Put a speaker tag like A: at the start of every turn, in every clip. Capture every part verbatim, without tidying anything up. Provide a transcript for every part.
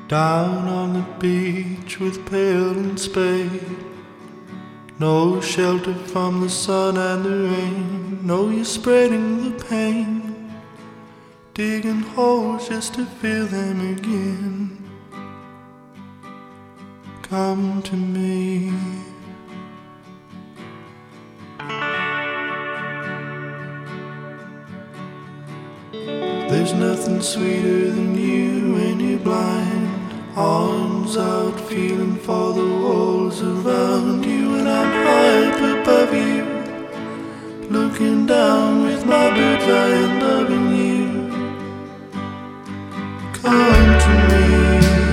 A: Down on the beach with pail and spade, no shelter from the sun and the rain. No, you're spreading the pain, digging holes just to fill them again. Come to me. There's nothing sweeter than you when you're blind, arms out feeling for the walls around you. And I'm high up above you, looking down with my bird's eye and loving you. Come to me.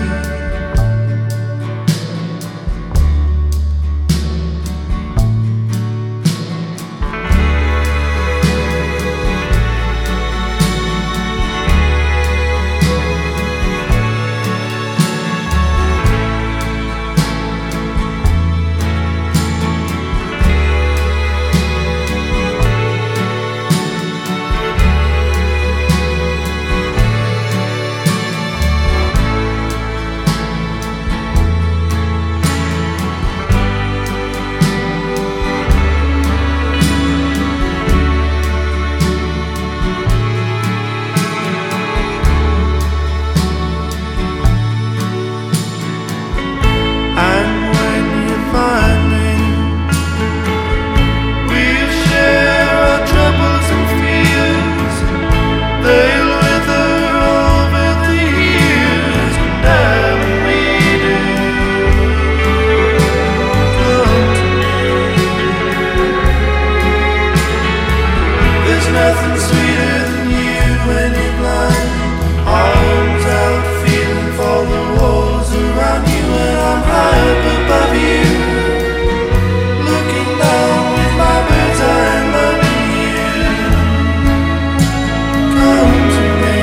A: Nothing sweeter than you when you're blind, arms out feeling for the walls around you. And I'm high up above you, looking down with my bird's eye and loving you. Come to me.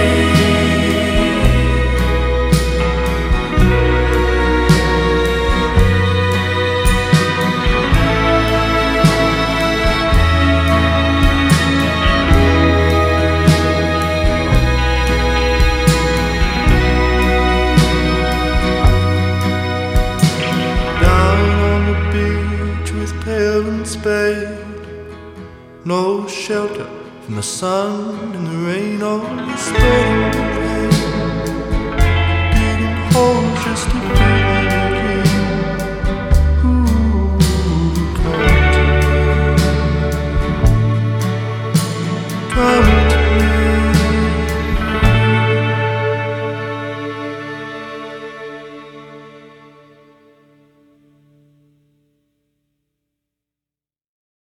A: Spade, no shelter from the sun and the rain. Oh, you're spreading the pain, digging holes just to feel